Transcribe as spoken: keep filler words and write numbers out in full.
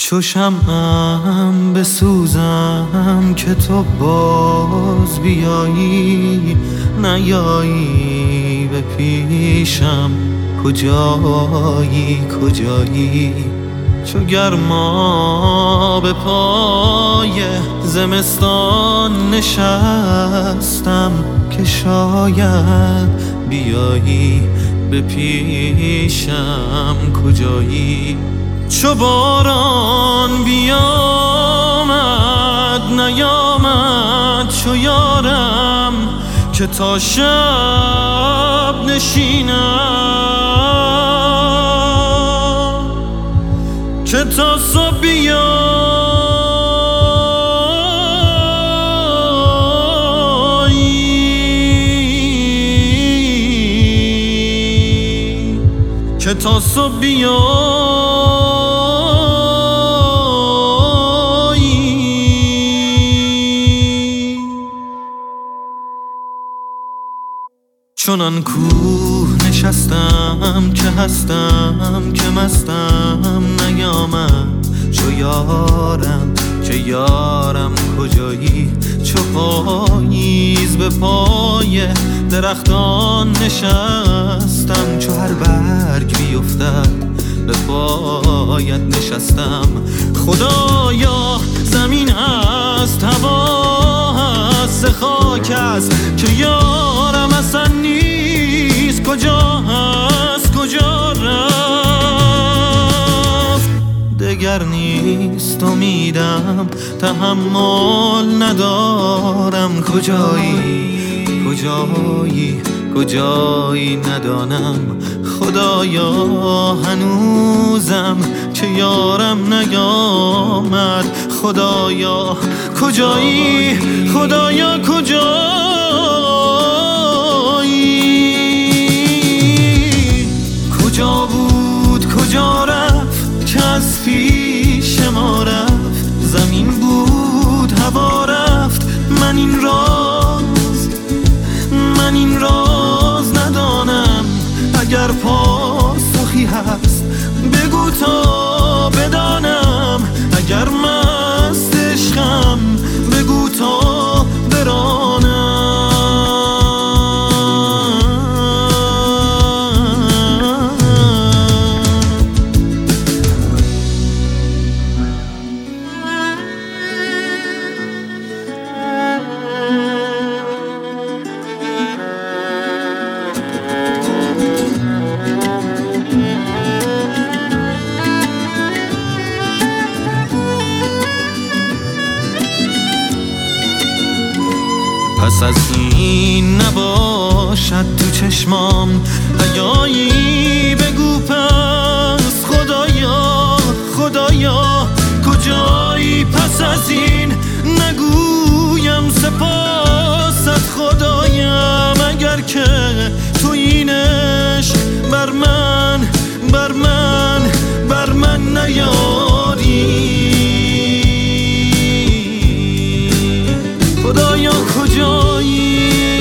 چو شمعم بسوزم که تو باز بیایی، نیایی به پیشم کجایی کجایی. چو گرما به پای زمستان نشستم که شاید بیایی به پیشم کجایی. چو باران بیامد نیامد چو یارم که تا شب نشینم، که تا صبح بیایی. که تا صبح بیایی. چنان کوه نشستم که هستم که مستم نیامد چو یارم که یارم کجایی. چو پاییز به پای درختان نشستم، چو هر برگ بیفتد به پایت نشستم. خدایا زمین هست هوا هست خاک است که یارم اصلا نیست، کجا هست کجا رفت. دگر نیست امیدم تحمل ندارم، کجایی کجایی کجایی ندانم. خدایا هنوزم که یارم نیامد، خدایا کجایی خدایا کجایی. کجا بود کجا رفت که از پیش ما رفت، زمین بود هوا رفت. من این راز من این راز ندانم، اگر پاسخی هست بگو تا بدانم. اگر مست عشقم بگو تا برانم. پس از این نباشد تو چشمام حیایی، بگو پس خدایا خدایا کجایی. پس از این نگویم سپاست خدایم، اگر که تو این عشق بر من بر من بر من نیاری. خدایا کجایی